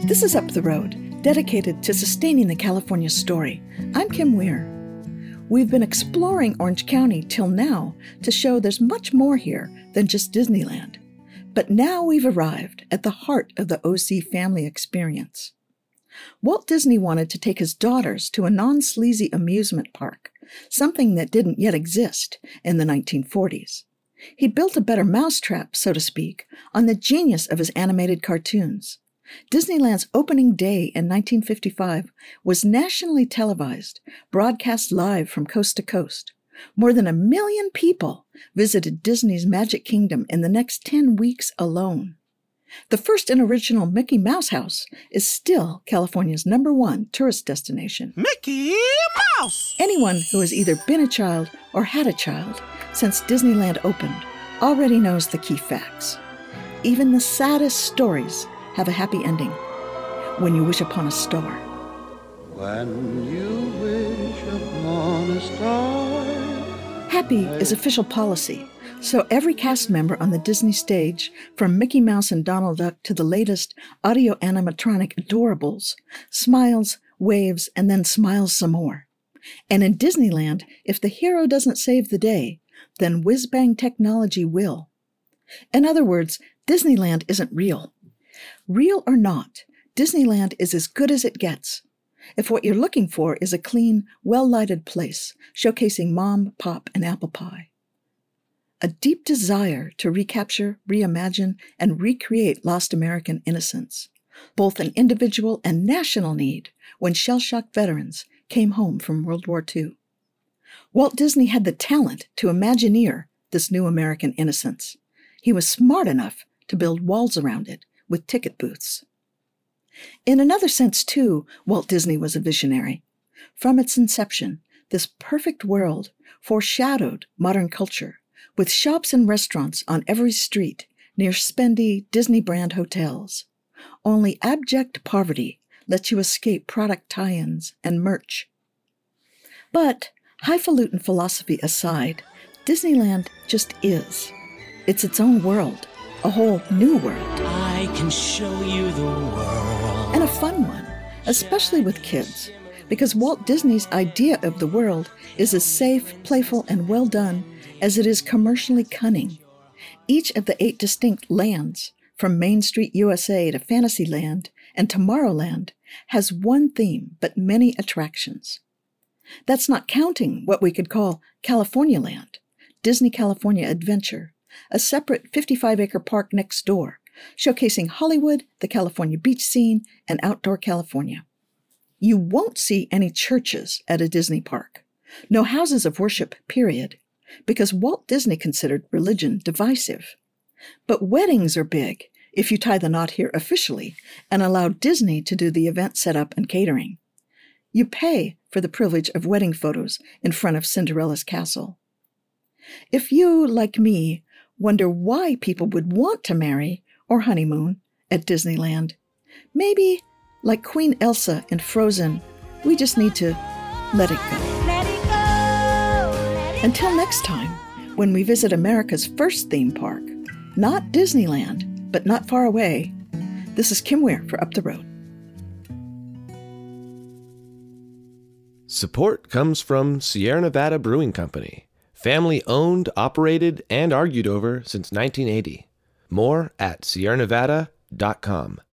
This is Up the Road, dedicated to sustaining the California story. I'm Kim Weir. We've been exploring Orange County till now to show there's much more here than just Disneyland. But now we've arrived at the heart of the OC family experience. Walt Disney wanted to take his daughters to a non-sleazy amusement park, something that didn't yet exist in the 1940s. He built a better mousetrap, so to speak, on the genius of his animated cartoons. Disneyland's opening day in 1955 was nationally televised, broadcast live from coast to coast. More than 1 million people visited Disney's Magic Kingdom in the next 10 weeks alone. The first and original Mickey Mouse house is still California's #1 tourist destination. Mickey Mouse! Anyone who has either been a child or had a child since Disneyland opened already knows the key facts. Even the saddest stories have a happy ending. When you wish upon a star. When you wish upon a star. Happy is official policy, so every cast member on the Disney stage, from Mickey Mouse and Donald Duck to the latest audio animatronic adorables, smiles, waves, and then smiles some more. And in Disneyland, if the hero doesn't save the day, then whiz-bang technology will. In other words, Disneyland isn't real. Real or not, Disneyland is as good as it gets. If what you're looking for is a clean, well-lighted place, showcasing mom, pop, and apple pie. A deep desire to recapture, reimagine, and recreate lost American innocence, both an individual and national need when shell-shocked veterans came home from World War II. Walt Disney had the talent to imagineer this new American innocence. He was smart enough to build walls around it with ticket booths. In another sense, too, Walt Disney was a visionary. From its inception, this perfect world foreshadowed modern culture, with shops and restaurants on every street near spendy Disney brand hotels. Only abject poverty lets you escape product tie-ins and merch. But, highfalutin philosophy aside, Disneyland just is. It's its own world, a whole new world. I can show you the world. And a fun one, especially with kids, because Walt Disney's idea of the world is as safe, playful, and well done as it is commercially cunning. Each of the 8 distinct lands, from Main Street USA to Fantasyland and Tomorrowland, has one theme but many attractions. That's not counting what we could call California Land, Disney California Adventure, a separate 55-acre park next door, showcasing Hollywood, the California beach scene, and outdoor California. You won't see any churches at a Disney park. No houses of worship, period, because Walt Disney considered religion divisive. But weddings are big, if you tie the knot here officially, and allow Disney to do the event setup and catering. You pay for the privilege of wedding photos in front of Cinderella's castle. If you, like me, wonder why people would want to marry or honeymoon at Disneyland, maybe, like Queen Elsa in Frozen, we just need to let it go. Let it go, let it Until next time, when we visit America's first theme park, not Disneyland, but not far away, this is Kim Weir for Up the Road. Support comes from Sierra Nevada Brewing Company. Family owned, operated, and argued over since 1980. More at sierranevada.com.